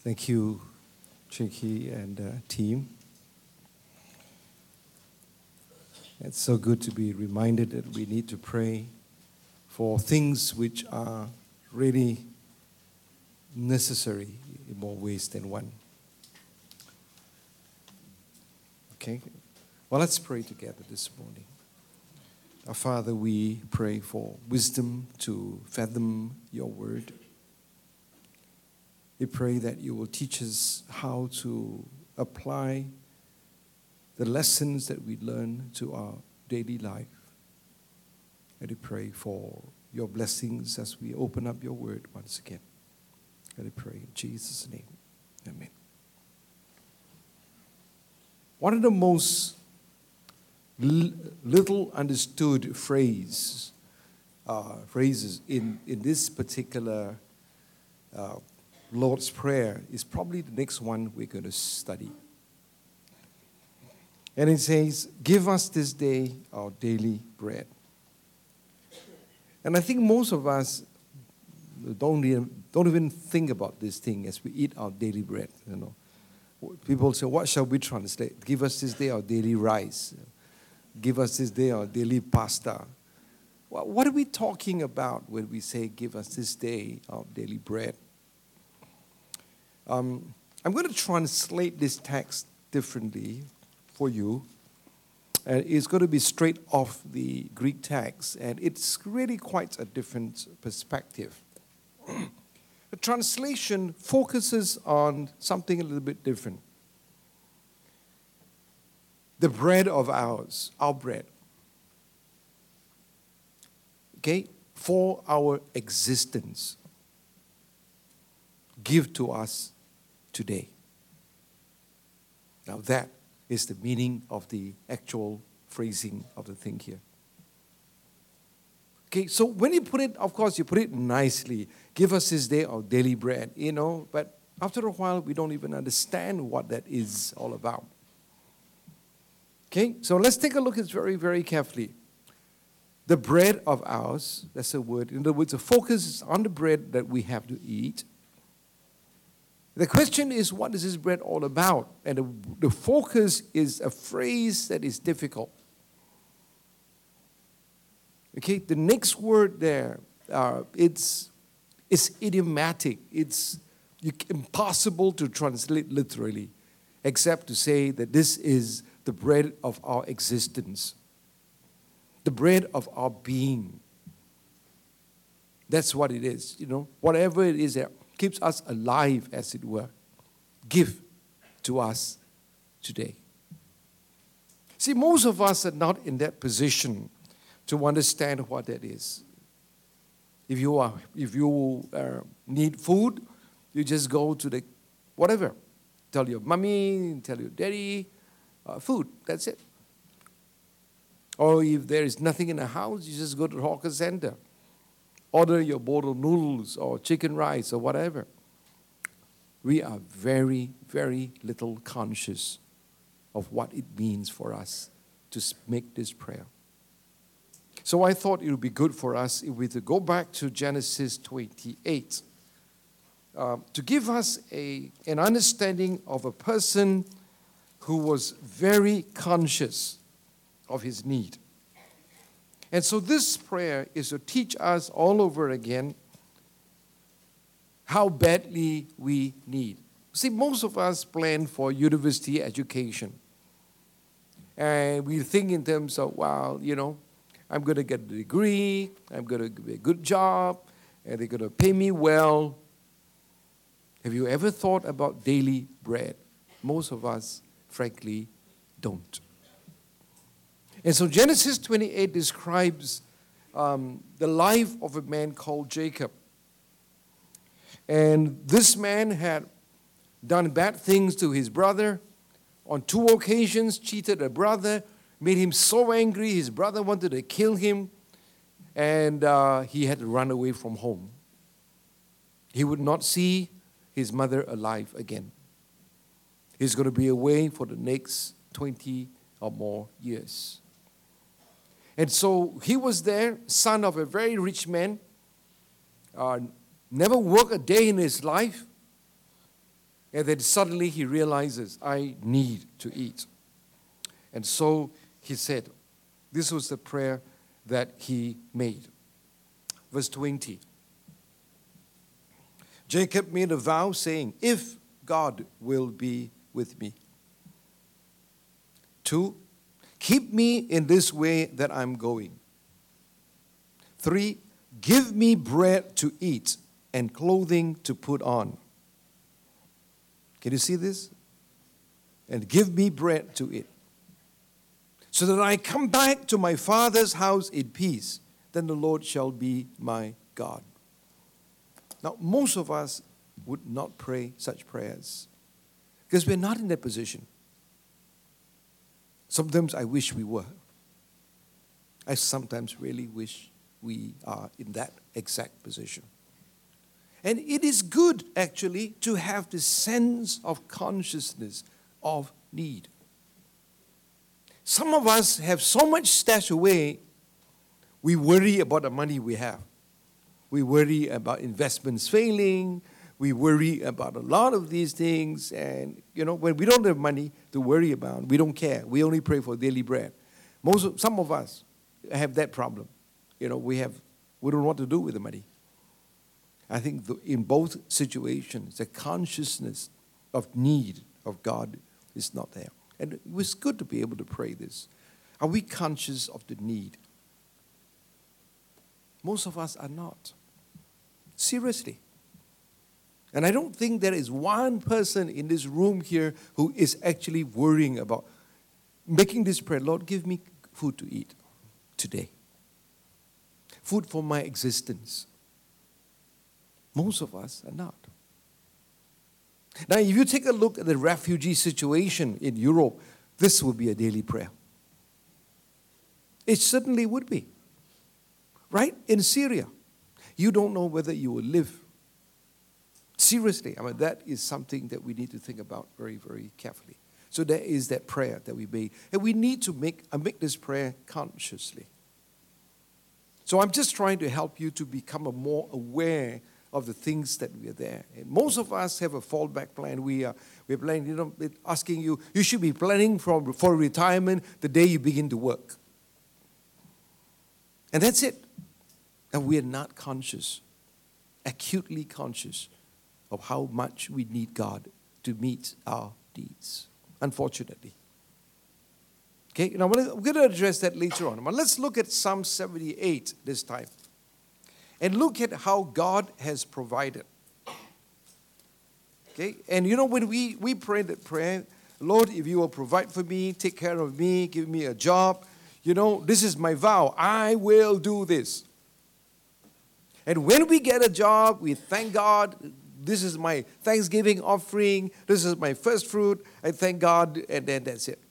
Thank you, Tricky and team. It's so good to be reminded that we need to pray for things which are really necessary in more ways than one. Okay? Well, let's pray together this morning. Our Father, we pray for wisdom to fathom your word. We pray that you will teach us how to apply the lessons that we learn to our daily life. And we pray for your blessings as we open up your word once again. And we pray in Jesus' name. Amen. One of the most little understood phrases in this particular Lord's Prayer is probably the next one we're going to study. And it says, give us this day our daily bread. And I think most of us don't even think about this thing as we eat our daily bread. You know, people say, what shall we translate? Give us this day our daily rice. Give us this day our daily pasta. Well, what are we talking about when we say, give us this day our daily bread? I'm going to translate this text differently for you. And it's going to be straight off the Greek text, and it's really quite a different perspective. The translation focuses on something a little bit different. The bread of ours, our bread. Okay? For our existence. Give to us today. Now that is the meaning of the actual phrasing of the thing here. Okay, so when you put it, of course, you put it nicely. Give us this day our daily bread, but after a while, we don't even understand what that is all about. Okay, so let's take a look at this very, very carefully. The bread of ours, that's a word. In other words, the focus is on the bread that we have to eat. The question is, what is this bread all about? And the focus is a phrase that is difficult. Okay, the next word there, it's idiomatic. It's impossible to translate literally, except to say that this is the bread of our existence, the bread of our being. That's what it is, whatever it is that keeps us alive, as it were. Give to us today. See, most of us are not in that position to understand what that is. If you need food, you just go to the whatever. Tell your mommy, tell your daddy, food, that's it. Or if there is nothing in the house, you just go to the hawker center. Order your bowl of noodles or chicken rice or whatever. We are very, very little conscious of what it means for us to make this prayer. So I thought it would be good for us if we could go back to Genesis 28 to give us an understanding of a person who was very conscious of his need. And so this prayer is to teach us all over again how badly we need. See, most of us plan for university education. And we think in terms of, I'm going to get a degree, I'm going to get a good job, and they're going to pay me well. Have you ever thought about daily bread? Most of us, frankly, don't. And so Genesis 28 describes the life of a man called Jacob. And this man had done bad things to his brother. On 2 occasions, cheated a brother, made him so angry, his brother wanted to kill him, and he had to run away from home. He would not see his mother alive again. He's going to be away for the next 20 or more years. And so he was there, son of a very rich man, never worked a day in his life, And then suddenly he realizes, I need to eat. And so he said, this was the prayer that he made. Verse 20. Jacob made a vow saying, if God will be with me. 2, keep me in this way that I'm going. 3, give me bread to eat and clothing to put on. Can you see this? And give me bread to eat, so that I come back to my father's house in peace. Then the Lord shall be my God. Now, most of us would not pray such prayers because we're not in that position. Sometimes I wish we were. I sometimes really wish we are in that exact position. And it is good, actually, to have the sense of consciousness of need. Some of us have so much stashed away, we worry about the money we have. We worry about investments failing. We worry about a lot of these things. And, when we don't have money to worry about, we don't care. We only pray for daily bread. Some of us have that problem. We don't know what to do with the money. I think in both situations, the consciousness of need of God is not there. And it was good to be able to pray this. Are we conscious of the need? Most of us are not. Seriously. And I don't think there is one person in this room here who is actually worrying about making this prayer. Lord, give me food to eat today. Food for my existence. Most of us are not. Now, if you take a look at the refugee situation in Europe, this would be a daily prayer. It certainly would be. Right? In Syria, you don't know whether you will live. Seriously, that is something that we need to think about very, very carefully. So there is that prayer that we made. And we need to make this prayer consciously. So I'm just trying to help you to become more aware of the things that we are there. And most of us have a fallback plan. We're planning, asking you should be planning for retirement the day you begin to work. And that's it. And we are not conscious, acutely conscious of how much we need God to meet our needs, unfortunately. Okay, now we're going to address that later on. But let's look at Psalm 78 this time. And look at how God has provided. Okay, and when we pray that prayer, Lord, if you will provide for me, take care of me, give me a job, this is my vow, I will do this. And when we get a job, we thank God, this is my Thanksgiving offering, this is my first fruit, I thank God, and then that's it.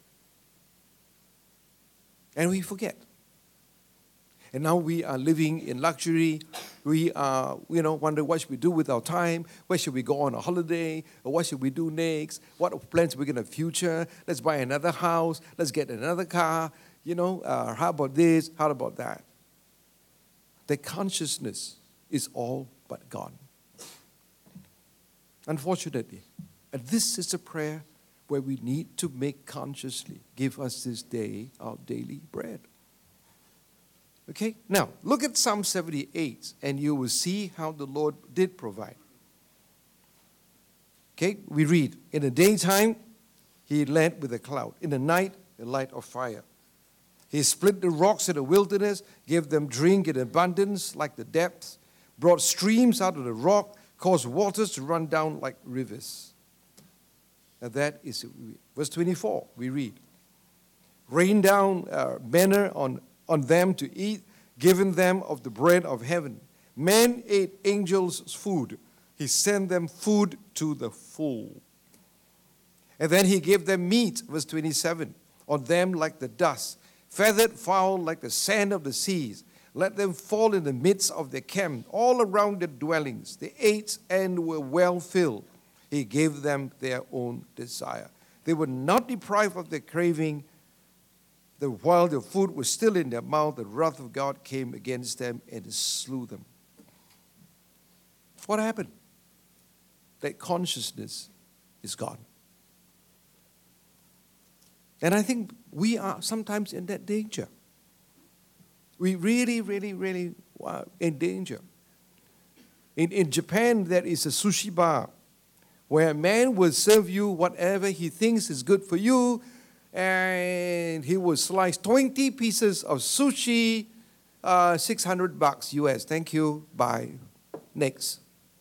And we forget. And now we are living in luxury. We are, wonder what should we do with our time? Where should we go on a holiday? Or what should we do next? What plans we got in the future? Let's buy another house. Let's get another car. How about this? How about that? The consciousness is all but gone. Unfortunately. And this is a prayer where we need to make consciously, give us this day our daily bread. Okay, now look at Psalm 78 and you will see how the Lord did provide. Okay, we read, in the daytime, he led with a cloud. In the night, a light of fire. He split the rocks in the wilderness, gave them drink in abundance like the depths, brought streams out of the rock, caused waters to run down like rivers. And that is verse 24, we read. Rain down manna on them to eat, given them of the bread of heaven. Men ate angels' food. He sent them food to the full. And then he gave them meat, verse 27, on them like the dust, feathered fowl like the sand of the seas. Let them fall in the midst of their camp, all around their dwellings. They ate and were well filled. He gave them their own desire. They were not deprived of their craving. While the food was still in their mouth, the wrath of God came against them and slew them. What happened? That consciousness is gone. And I think we are sometimes in that danger. We really, really, really are in danger. In Japan, there is a sushi bar where a man will serve you whatever he thinks is good for you, and he will slice 20 pieces of sushi, $600 US. Thank you. Bye. Next.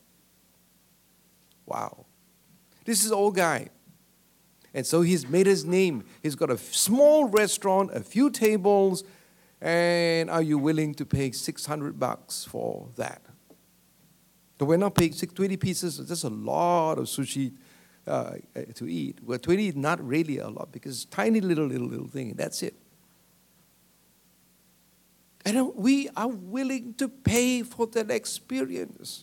Wow. This is old guy. And so he's made his name. He's got a small restaurant, a few tables, and are you willing to pay $600 for that? So we're not paying 20 pieces. That's a lot of sushi to eat. Well, 20 is not really a lot because it's tiny little thing. That's it. And we are willing to pay for that experience.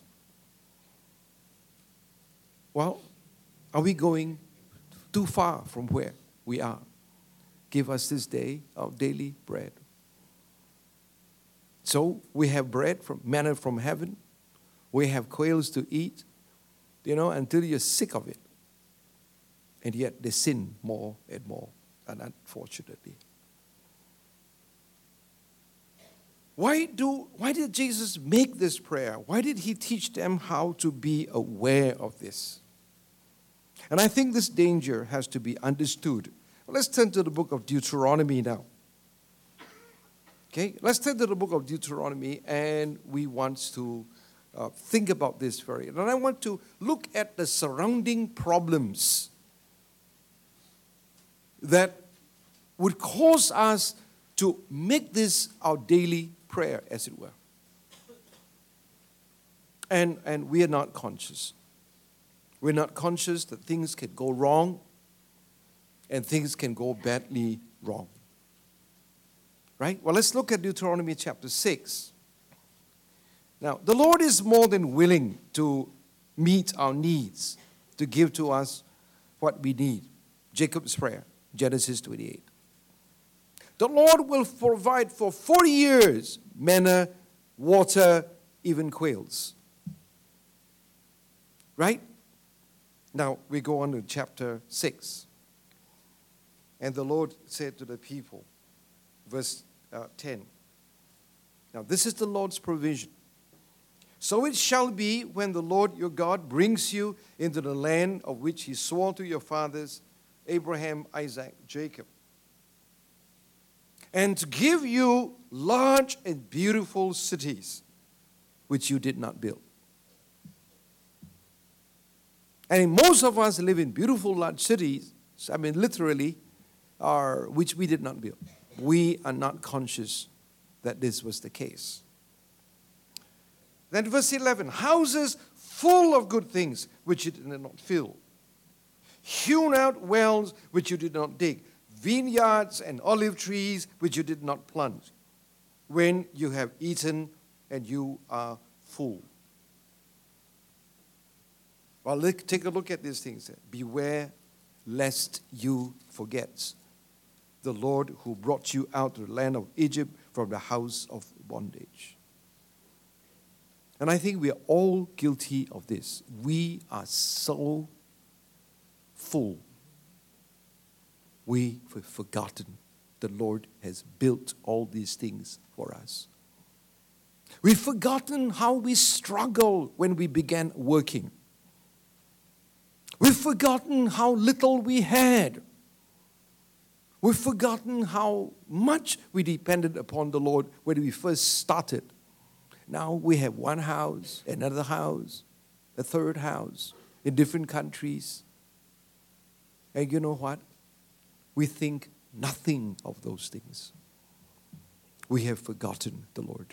Well, are we going too far from where we are? Give us this day our daily bread. So we have bread from manna from heaven. We have quails to eat, until you're sick of it. And yet they sin more and more, and unfortunately. Why did Jesus make this prayer? Why did he teach them how to be aware of this? And I think this danger has to be understood. Let's turn to the book of Deuteronomy now. Okay, let's turn to the book of Deuteronomy, and we want to think about this very. And I want to look at the surrounding problems that would cause us to make this our daily prayer, as it were. And we are not conscious. We're not conscious that things can go wrong and things can go badly wrong. Right? Well, let's look at Deuteronomy chapter 6. Now, the Lord is more than willing to meet our needs, to give to us what we need. Jacob's prayer, Genesis 28. The Lord will provide for 40 years manna, water, even quails. Right? Now, we go on to chapter 6. And the Lord said to the people, verse 10. Now, this is the Lord's provision. So it shall be when the Lord your God brings you into the land of which he swore to your fathers, Abraham, Isaac, Jacob, and to give you large and beautiful cities which you did not build. And most of us live in beautiful large cities, literally, which we did not build. We are not conscious that this was the case. Then verse 11, houses full of good things which you did not fill, hewn out wells which you did not dig, vineyards and olive trees which you did not plant, when you have eaten and you are full. Well, take a look at these things. Beware lest you forget the Lord who brought you out of the land of Egypt from the house of bondage. And I think we are all guilty of this. We are so full. We've forgotten the Lord has built all these things for us. We've forgotten how we struggled when we began working. We've forgotten how little we had. We've forgotten how much we depended upon the Lord when we first started. Now we have one house, another house, a third house in different countries. And you know what? We think nothing of those things. We have forgotten the Lord.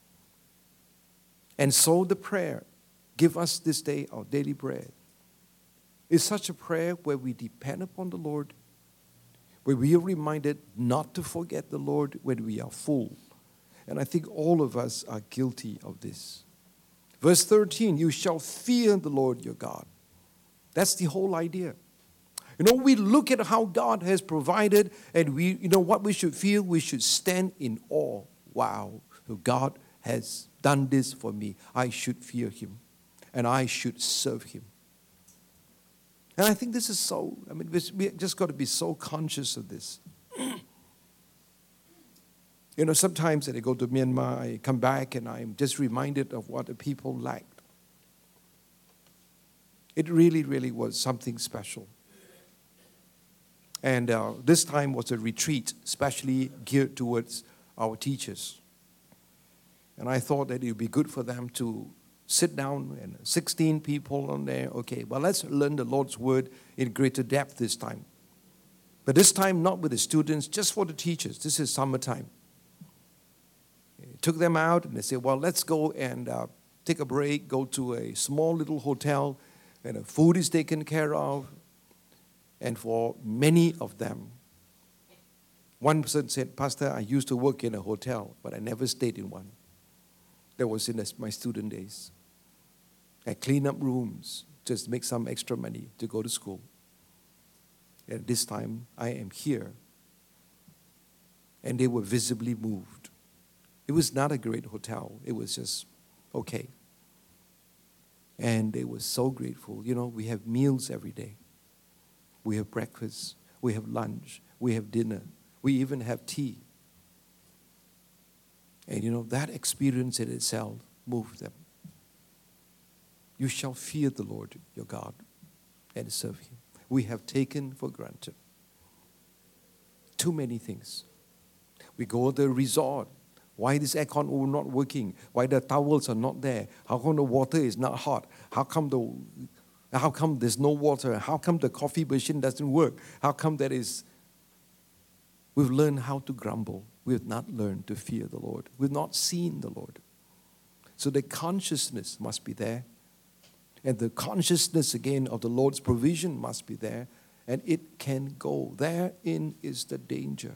And so the prayer, give us this day our daily bread, is such a prayer where we depend upon the Lord, where we are reminded not to forget the Lord when we are full. And I think all of us are guilty of this. Verse 13, you shall fear the Lord your God. That's the whole idea. We look at how God has provided, and what we should feel, we should stand in awe. Wow, God has done this for me. I should fear him, and I should serve him. And I think this is so, we just got to be so conscious of this. Sometimes when I go to Myanmar, I come back and I'm just reminded of what the people lacked. It really, really was something special. And this time was a retreat, especially geared towards our teachers. And I thought that it would be good for them to sit down, and 16 people on there. Okay, well, let's learn the Lord's Word in greater depth this time. But this time, not with the students, just for the teachers. This is summertime. Took them out, and they said, well, let's go and take a break, go to a small little hotel, and the food is taken care of. And for many of them, one person said, Pastor, I used to work in a hotel, but I never stayed in one. That was in my student days. I clean up rooms, just make some extra money to go to school. And this time, I am here. And they were visibly moved. It was not a great hotel. It was just okay. And they were so grateful. We have meals every day. We have breakfast. We have lunch. We have dinner. We even have tea. And that experience in itself moved them. You shall fear the Lord your God and serve Him. We have taken for granted too many things. We go to the resort. Why this aircon not working? Why the towels are not there? How come the water is not hot? How come there's no water? How come the coffee machine doesn't work? How come that is? We've learned how to grumble. We have not learned to fear the Lord. We've not seen the Lord. So the consciousness must be there. And the consciousness again of the Lord's provision must be there. And it can go. Therein is the danger.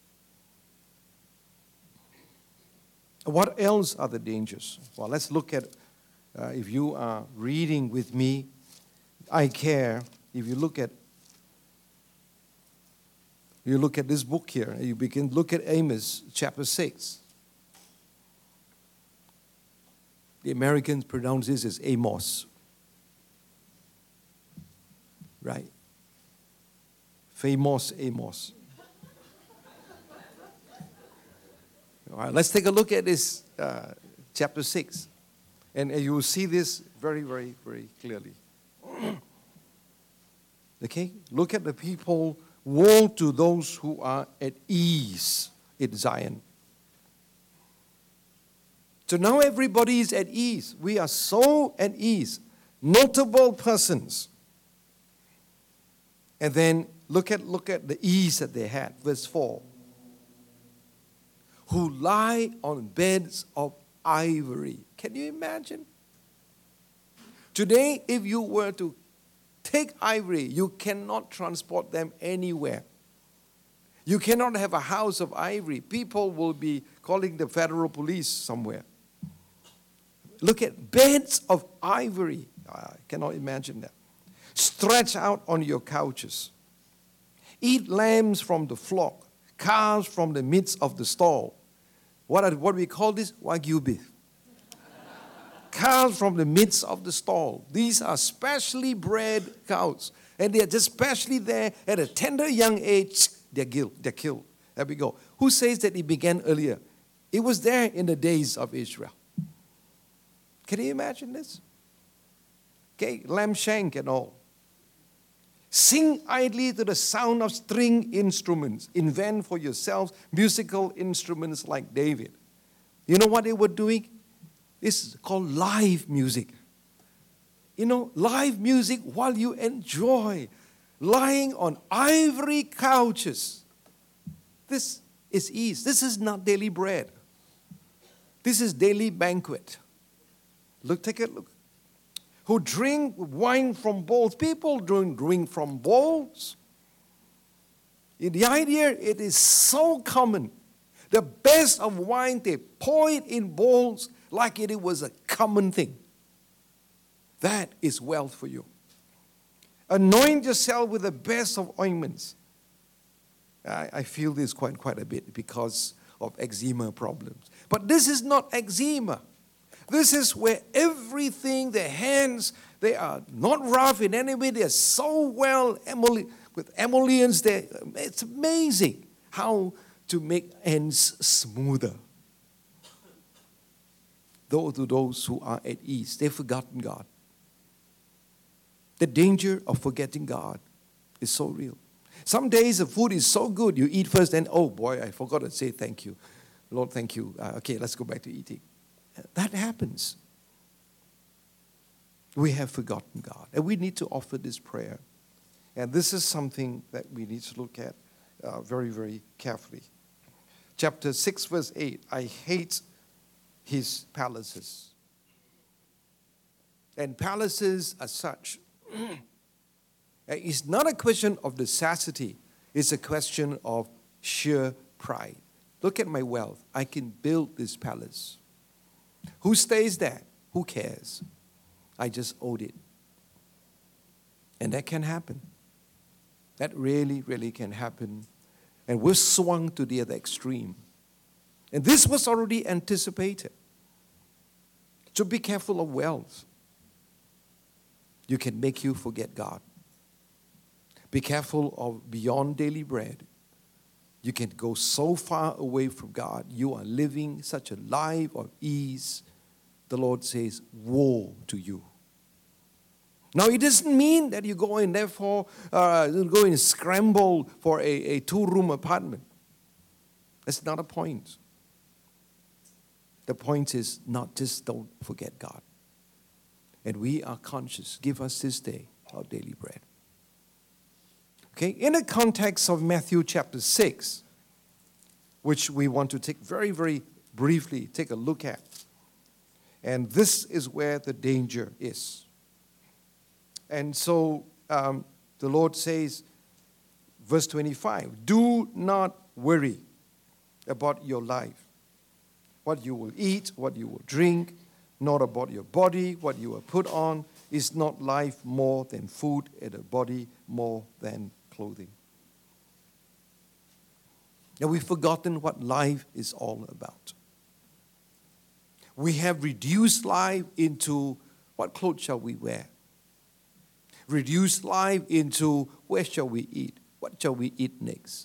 What else are the dangers? Well, let's look at, if you are reading with me, I Care. If you look at this book here, you begin to look at Amos chapter 6. The Americans pronounce this as Amos. Right? Famous Amos. All right, let's take a look at this chapter 6. And you will see this very, very, very clearly. Okay? Look at the people. Woe to those who are at ease in Zion. So now everybody is at ease. We are so at ease. Notable persons. And then look at the ease that they had. Verse 4. Who lie on beds of ivory. Can you imagine? Today, if you were to take ivory, you cannot transport them anywhere. You cannot have a house of ivory. People will be calling the federal police somewhere. Look at beds of ivory. I cannot imagine that. Stretch out on your couches. Eat lambs from the flock, calves from the midst of the stall. What we call this? Wagyu beef. Cows from the midst of the stall. These are specially bred cows. And they are just specially there at a tender young age. They're killed. There we go. Who says that it began earlier? It was there in the days of Israel. Can you imagine this? Okay, lamb shank and all. Sing idly to the sound of string instruments. Invent for yourselves musical instruments like David. You know what they were doing? This is called live music. Live music while you enjoy lying on ivory couches. This is ease. This is not daily bread. This is daily banquet. Take a look. Who drink wine from bowls. People drink from bowls. The idea, it is so common. The best of wine, they pour it in bowls like it was a common thing. That is wealth for you. Anoint yourself with the best of ointments. I feel this quite a bit because of eczema problems. But this is not eczema. This is where everything, the hands, They are not rough in any way. They are so well with emollients. It's amazing how to make ends smoother. Though to those who are at ease, they've forgotten God. The danger of forgetting God is so real. Some days the food is so good, you eat first, and oh boy, I forgot to say thank you. Lord, thank you. Okay, let's go back to eating. That happens. We have forgotten God. And we need to offer this prayer. And this is something that we need to look at very, very carefully. Chapter 6, verse 8. I hate his palaces. And palaces are such. It's not a question of necessity. It's a question of sheer pride. Look at my wealth. I can build this palace. Who stays there? Who cares? I just owed it. And that can happen. That really, really can happen. And we're swung to the other extreme. And this was already anticipated. So be careful of wealth. You can make you forget God. Be careful of beyond daily bread. You can go so far away from God. You are living such a life of ease. The Lord says, woe to you. Now, it doesn't mean that you go and therefore go and scramble for a two-room apartment. That's not a point. The point is not just don't forget God. And we are conscious. Give us this day our daily bread. Okay, in the context of Matthew chapter 6, which we want to take very, very briefly, take a look at. And this is where the danger is. And so the Lord says, verse 25, do not worry about your life, what you will eat, what you will drink, not about your body, what you will put on. Is not life more than food, and the body more than clothing? Now we've forgotten what life is all about. We have reduced life into what clothes shall we wear? Reduced life into where shall we eat? What shall we eat next?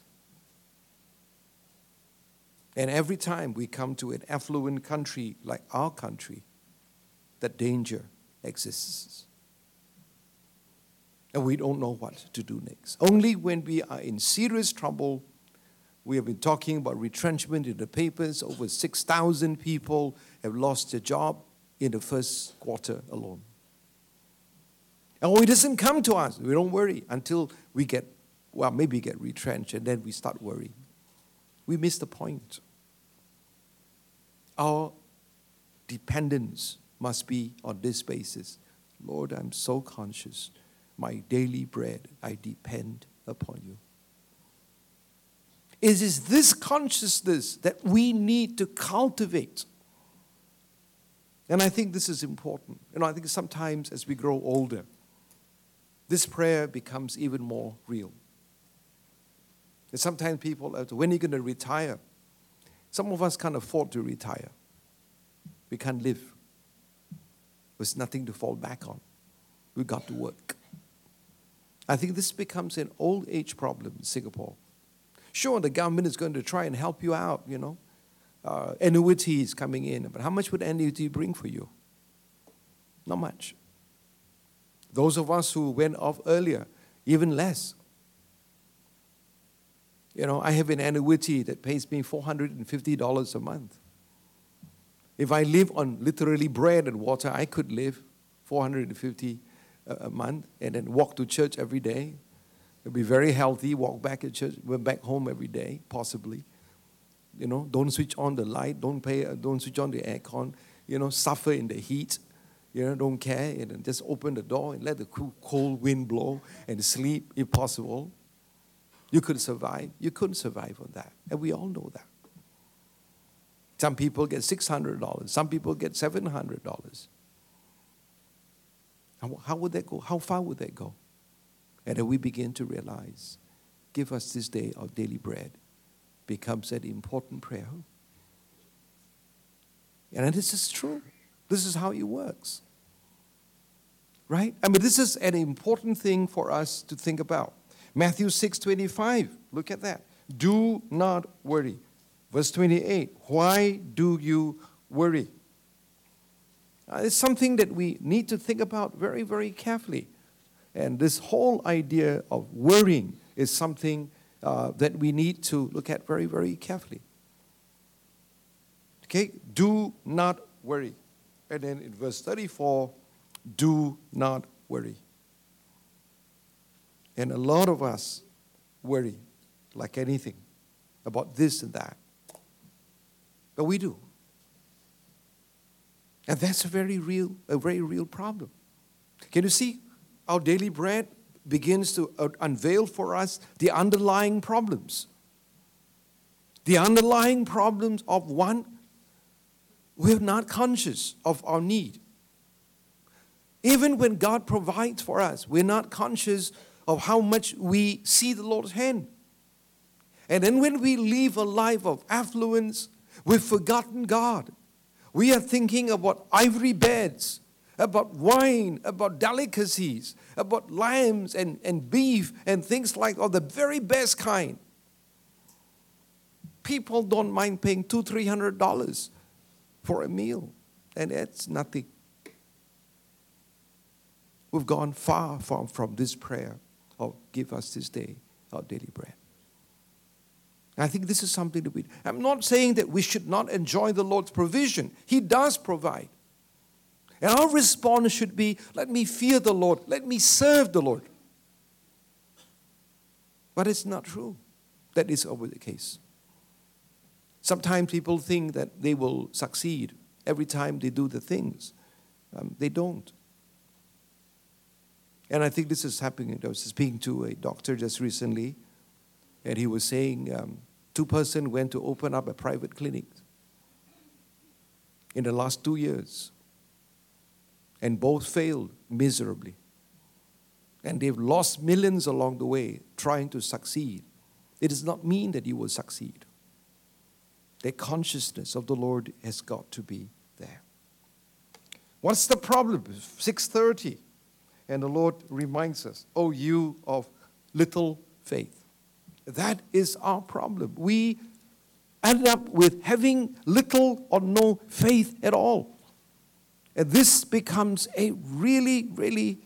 And every time we come to an affluent country like our country, that danger exists. And we don't know what to do next. Only when we are in serious trouble. We have been talking about retrenchment in the papers. Over 6,000 people have lost their job in the first quarter alone. And it doesn't come to us. We don't worry until we maybe get retrenched, and then we start worrying. We miss the point. Our dependence must be on this basis. Lord, I'm so conscious. My daily bread, I depend upon you. It is this consciousness that we need to cultivate. And I think this is important. I think sometimes as we grow older, this prayer becomes even more real. And sometimes people ask, when are you going to retire? Some of us can't afford to retire. We can't live. There's nothing to fall back on. We've got to work. I think this becomes an old age problem in Singapore. Sure, the government is going to try and help you out, Annuity is coming in. But how much would annuity bring for you? Not much. Those of us who went off earlier, even less. I have an annuity that pays me $450 a month. If I live on literally bread and water, I could live $450 a month and then walk to church every day. It'll be very healthy, walk back at church, go back home every day, possibly. Don't switch on the light, don't switch on the aircon, suffer in the heat, don't care, and just open the door and let the cold wind blow and sleep if possible. You could survive. You couldn't survive on that. And we all know that. Some people get $600. Some people get $700. How would that go? How far would that go? And then we begin to realize, give us this day our daily bread becomes an important prayer. And this is true. This is how it works. Right? I mean, this is an important thing for us to think about. Matthew 6:25, look at that. Do not worry. Verse 28, why do you worry? It's something that we need to think about very, very carefully. And this whole idea of worrying is something that we need to look at very, very carefully. Okay, do not worry. And then in verse 34, do not worry. And a lot of us worry like anything about this and that. But we do. And that's a very real problem. Can you see? Our daily bread begins to unveil for us the underlying problems. The underlying problems of one, we're not conscious of our need. Even when God provides for us, we're not conscious of how much we see the Lord's hand. And then when we live a life of affluence, we've forgotten God. We are thinking about ivory beds, about wine, about delicacies, about lambs and beef and things like of the very best kind. People don't mind paying $200-$300 for a meal, and it's nothing. We've gone far from this prayer of give us this day our daily bread. I think this is something that I'm not saying that we should not enjoy the Lord's provision. He does provide. And our response should be, let me fear the Lord. Let me serve the Lord. But it's not true. That is always the case. Sometimes people think that they will succeed every time they do the things. They don't. And I think this is happening. I was speaking to a doctor just recently, and he was saying two persons went to open up a private clinic in the last 2 years. And both failed miserably. And they've lost millions along the way trying to succeed. It does not mean that you will succeed. The consciousness of the Lord has got to be there. What's the problem? 6:30. And the Lord reminds us, oh, you of little faith. That is our problem. We end up with having little or no faith at all. And this becomes a really, really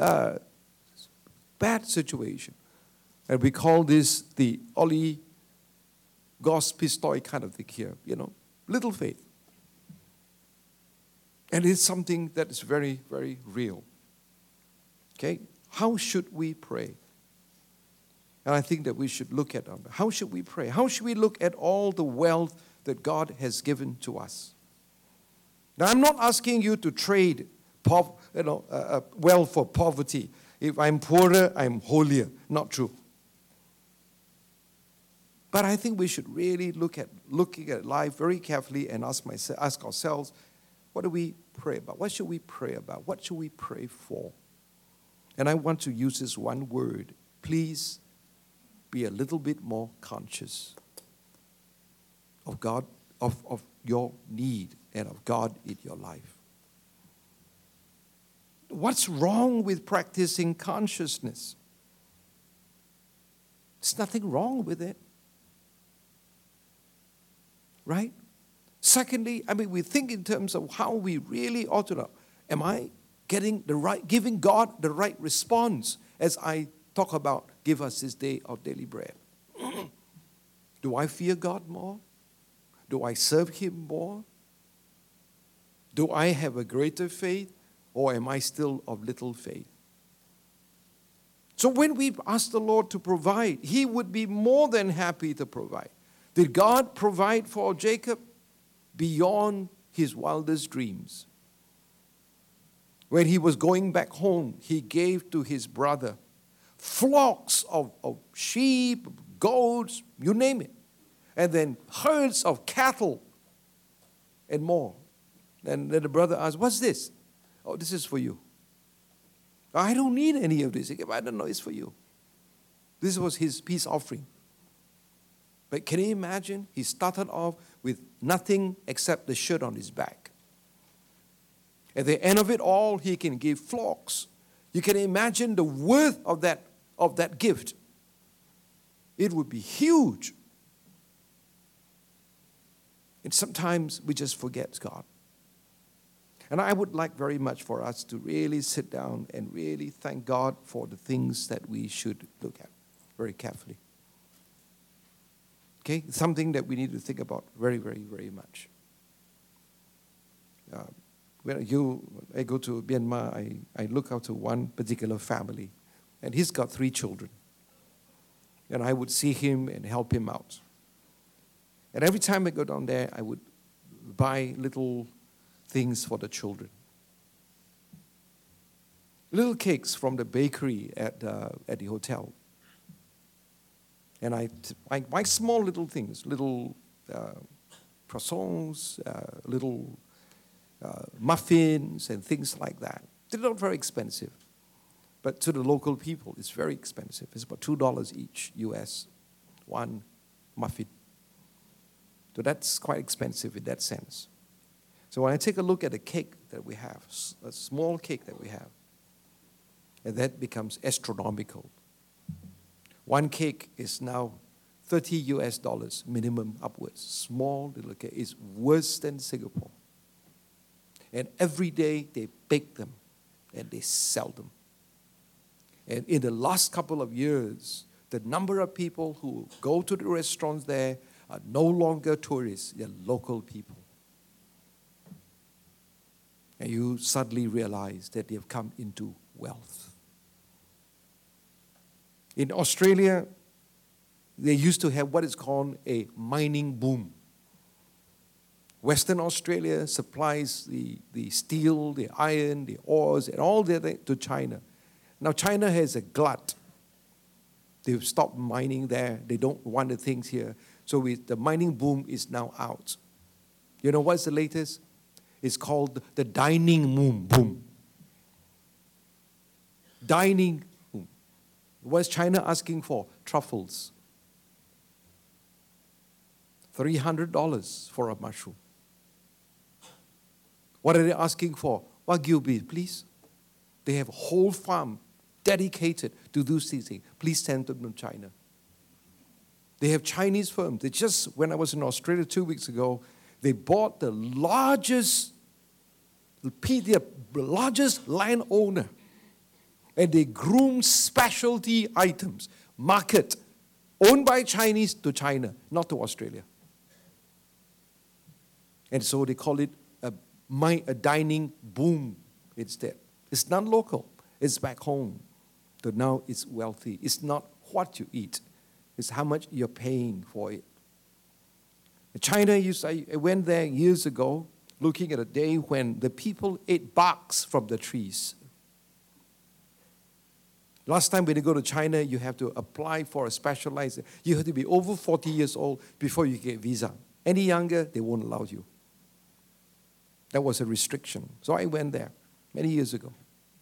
bad situation. And we call this the oligos kind of thing here, little faith. And it's something that is very, very real. Okay, how should we pray? And I think that we should look at how should we pray? How should we look at all the wealth that God has given to us? Now, I'm not asking you to trade wealth for poverty. If I'm poorer, I'm holier. Not true. But I think we should really looking at life very carefully and ask ourselves, what do we pray about? What should we pray about? What should we pray for? And I want to use this one word. Please be a little bit more conscious of God, of your need and of God in your life. What's wrong with practicing consciousness? There's nothing wrong with it. Right? Secondly, we think in terms of how we really ought to know. Am I giving God the right response as I talk about give us this day our daily bread? Do I fear God more? Do I serve Him more? Do I have a greater faith, or am I still of little faith? So when we ask the Lord to provide, He would be more than happy to provide. Did God provide for Jacob? Beyond his wildest dreams. When he was going back home, he gave to his brother flocks of sheep, goats, you name it. And then herds of cattle and more. And then the brother asked, what's this? Oh, this is for you. I don't need any of this. I don't know, it's for you. This was his peace offering. But can you imagine? He started off with nothing except the shirt on his back. At the end of it all, he can give flocks. You can imagine the worth of that gift. It would be huge. And sometimes we just forget God. And I would like very much for us to really sit down and really thank God for the things that we should look at very carefully. Okay? It's something that we need to think about very, very, very much. When I go to Myanmar, I look out to one particular family, and he's got 3 children. And I would see him and help him out. And every time I go down there, I would buy little things for the children. Little cakes from the bakery at the hotel. And I buy small little things, little croissants, little muffins and things like that. They're not very expensive. But to the local people, it's very expensive. It's about $2 each US, one muffin. So that's quite expensive in that sense. So when I take a look at the cake that we have, a small cake that we have, and that becomes astronomical. One cake is now $30 US minimum upwards. Small little cake is worse than Singapore. And every day they bake them and they sell them. And in the last couple of years, the number of people who go to the restaurants there are no longer tourists, they're local people. And you suddenly realize that they have come into wealth. In Australia, they used to have what is called a mining boom. Western Australia supplies the steel, the iron, the ores, and all that to China. Now China has a glut. They've stopped mining there. They don't want the things here. So the mining boom is now out. You know what's the latest? It's called the dining boom. Dining boom. What's China asking for? Truffles. $300 for a mushroom. What are they asking for? Wagyu beef, please. They have a whole farm dedicated to those things. Please send them to China. They have Chinese firms. They just, when I was in Australia 2 weeks ago, they bought the largest landowner, and they groom specialty items, market, owned by Chinese to China, not to Australia. And so they call it a dining boom instead. It's not local. It's back home. So now it's wealthy. It's not what you eat. It's how much you're paying for it. In China, I went there years ago, looking at a day when the people ate barks from the trees. Last time when you go to China, you have to apply for a specialized, you have to be over 40 years old before you get a visa. Any younger, they won't allow you. That was a restriction. So I went there many years ago.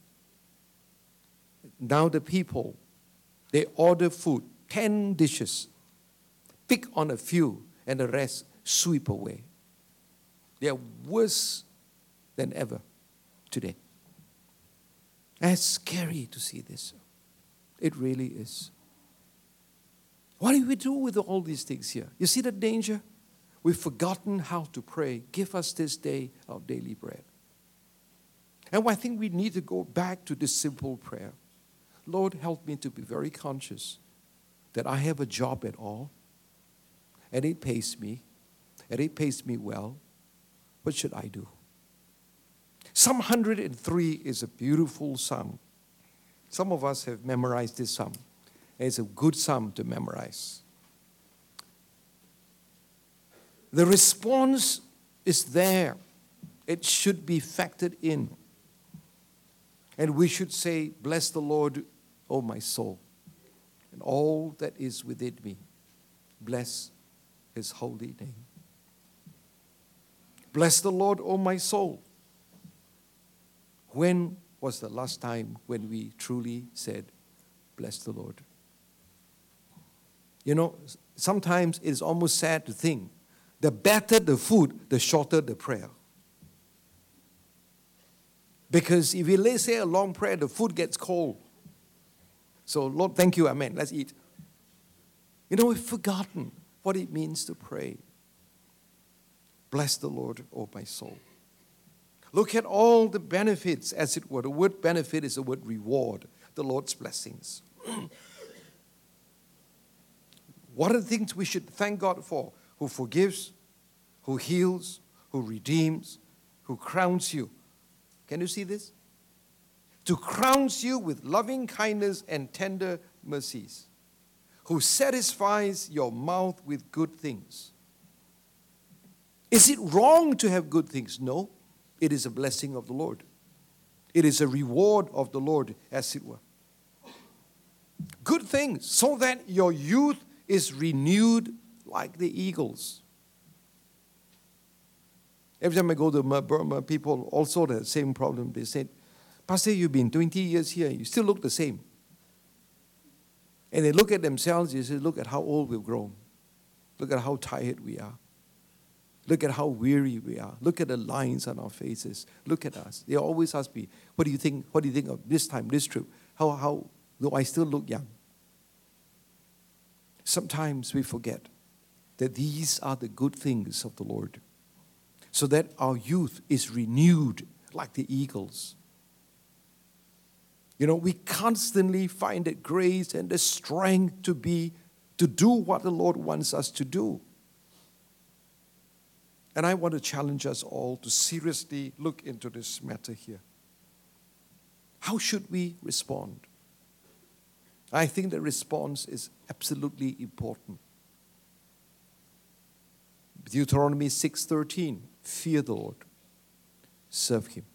Now the people, they order food, 10 dishes, pick on a few, and the rest sweep away. They are worse than ever today. And it's scary to see this. It really is. What do we do with all these things here? You see the danger? We've forgotten how to pray. Give us this day our daily bread. And I think we need to go back to this simple prayer. Lord, help me to be very conscious that I have a job at all, and it pays me, and it pays me well. What should I do? Psalm 103 is a beautiful psalm. Some of us have memorized this psalm. It's a good psalm to memorize. The response is there. It should be factored in. And we should say, bless the Lord, O my soul, and all that is within me. Bless his holy name. Bless the Lord, O my soul. When was the last time when we truly said, bless the Lord? You know, sometimes it is almost sad to think, the better the food, the shorter the prayer. Because if we say a long prayer, the food gets cold. So, Lord, thank you, amen, let's eat. We've forgotten what it means to pray. Bless the Lord, oh my soul. Look at all the benefits, as it were. The word benefit is the word reward, the Lord's blessings. What are the things we should thank God for? Who forgives, who heals, who redeems, who crowns you. Can you see this? To crowns you with loving kindness and tender mercies. Who satisfies your mouth with good things. Is it wrong to have good things? No. It is a blessing of the Lord. It is a reward of the Lord, as it were. Good things, so that your youth is renewed like the eagles. Every time I go to Burma, people also have the same problem. They said, Pastor, you've been 20 years here, you still look the same. And they look at themselves, they say, look at how old we've grown. Look at how tired we are. Look at how weary we are. Look at the lines on our faces. Look at us. They always ask me, what do you think of this time, this trip? How do I still look young? Sometimes we forget that these are the good things of the Lord, so that our youth is renewed like the eagles. We constantly find the grace and the strength to do what the Lord wants us to do. And I want to challenge us all to seriously look into this matter here. How should we respond? I think the response is absolutely important. Deuteronomy 6:13, fear the Lord, serve Him.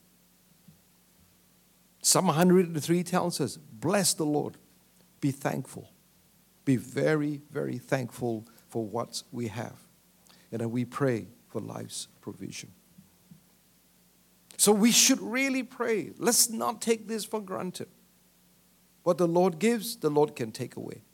Psalm 103 tells us, bless the Lord, be thankful. Be very, very thankful for what we have. And then we pray for life's provision. So we should really pray. Let's not take this for granted. What the Lord gives, the Lord can take away.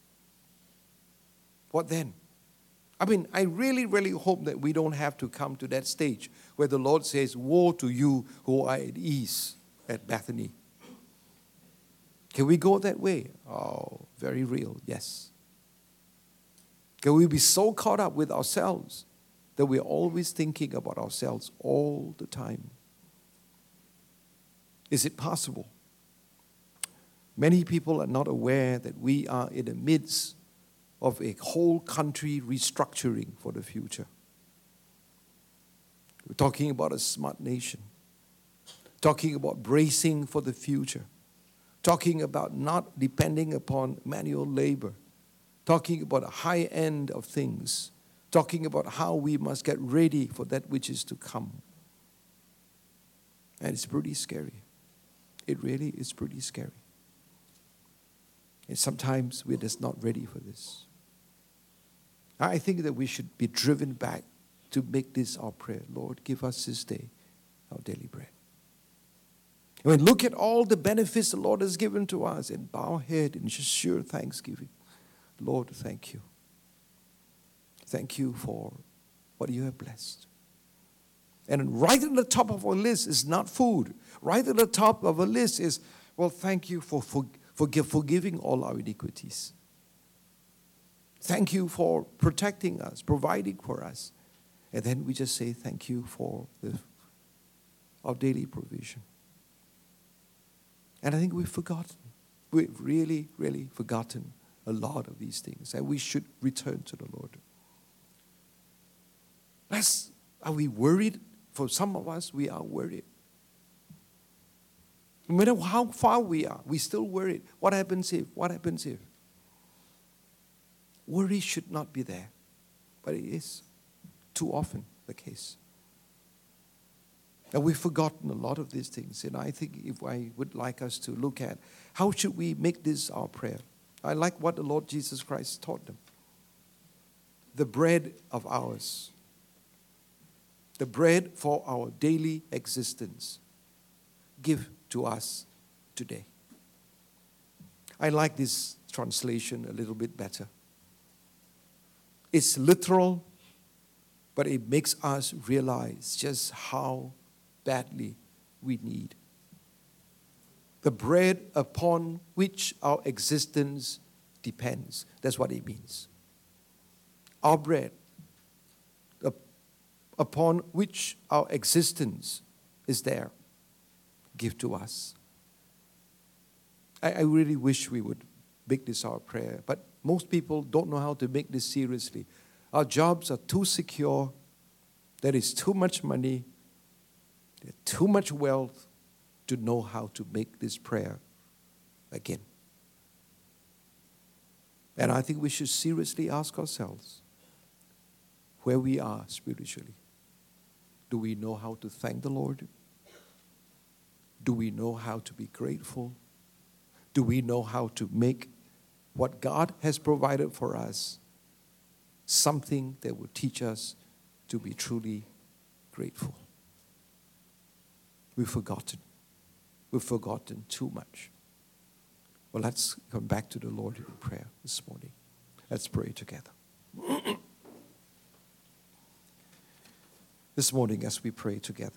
What then? I really, really hope that we don't have to come to that stage where the Lord says, woe to you who are at ease at Bethany. Can we go that way? Oh, very real, yes. Can we be so caught up with ourselves that we're always thinking about ourselves all the time? Is it possible? Many people are not aware that we are in the midst of a whole country restructuring for the future. We're talking about a smart nation, talking about bracing for the future, talking about not depending upon manual labor, talking about a high end of things, talking about how we must get ready for that which is to come. And it's pretty scary. It really is pretty scary. And sometimes we're just not ready for this. I think that we should be driven back to make this our prayer. Lord, give us this day our daily bread. Look at all the benefits the Lord has given to us and bow our head in sure thanksgiving. Lord, thank you. Thank you for what you have blessed. And right at the top of our list is not food. Right at the top of our list is, well, thank you for forgiving all our iniquities. Thank you for protecting us, providing for us. And then we just say thank you for our daily provision. And I think we've forgotten. We've really, really forgotten a lot of these things. And we should return to the Lord. Are we worried? For some of us, we are worried. No matter how far we are, we're still worried. What happens if? What happens if? Worry should not be there. But it is too often the case. And we've forgotten a lot of these things. And I think if I would like us to look at how should we make this our prayer. I like what the Lord Jesus Christ taught them. The bread of ours. The bread for our daily existence. Give to us today. I like this translation a little bit better. It's literal, but it makes us realize just how badly we need The bread upon which our existence depends. That's what it means. Our bread upon which our existence is there. Give to us. I really wish we would make this our prayer, but most people don't know how to make this seriously. Our jobs are too secure. There is too much money. There's too much wealth to know how to make this prayer again. And I think we should seriously ask ourselves where we are spiritually. Do we know how to thank the Lord? Do we know how to be grateful? Do we know how to make what God has provided for us something that will teach us to be truly grateful? We've forgotten. We've forgotten too much. Well, let's come back to the Lord in prayer this morning. Let's pray together. This morning, as we pray together,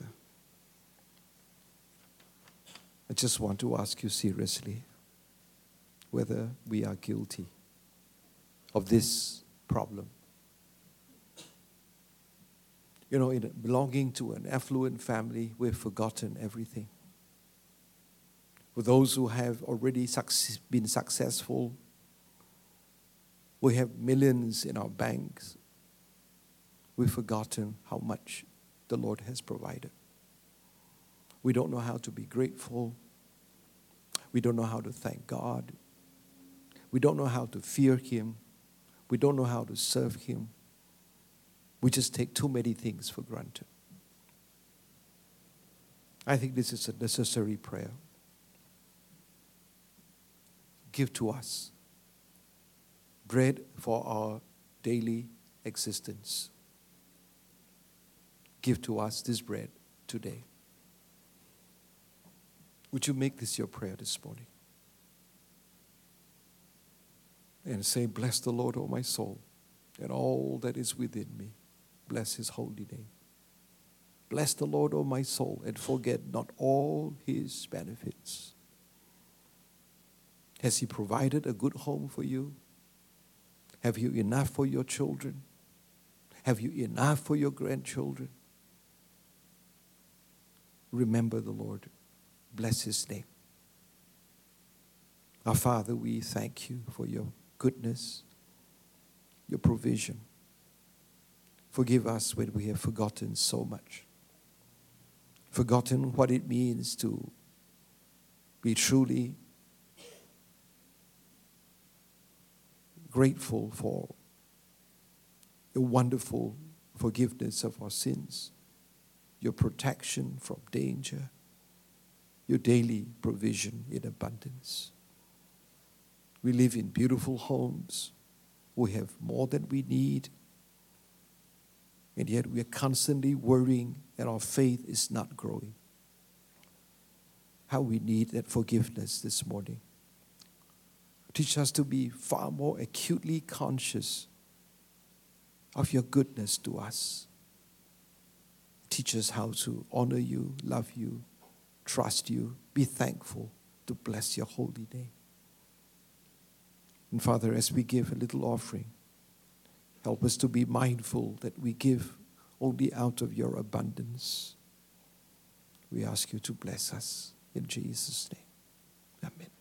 I just want to ask you seriously whether we are guilty of this problem. You know, in belonging to an affluent family, we've forgotten everything. For those who have already been successful, we have millions in our banks. We've forgotten how much the Lord has provided. We don't know how to be grateful. We don't know how to thank God. We don't know how to fear Him. We don't know how to serve Him. We just take too many things for granted. I think this is a necessary prayer. Give to us bread for our daily existence. Give to us this bread today. Would you make this your prayer this morning? And say, bless the Lord, O my soul, and all that is within me. Bless His holy name. Bless the Lord, O my soul, and forget not all His benefits. Has He provided a good home for you? Have you enough for your children? Have you enough for your grandchildren? Remember the Lord. Bless His name. Our Father, we thank You for Your goodness, Your provision. Forgive us when we have forgotten so much. Forgotten what it means to be truly grateful for Your wonderful forgiveness of our sins, Your protection from danger, Your daily provision in abundance. We live in beautiful homes. We have more than we need. And yet we are constantly worrying that our faith is not growing. How we need that forgiveness this morning. Teach us to be far more acutely conscious of Your goodness to us. Teach us how to honor You, love You, trust You, be thankful, to bless Your holy name. And Father, as we give a little offering, help us to be mindful that we give only out of Your abundance. We ask You to bless us in Jesus' name. Amen.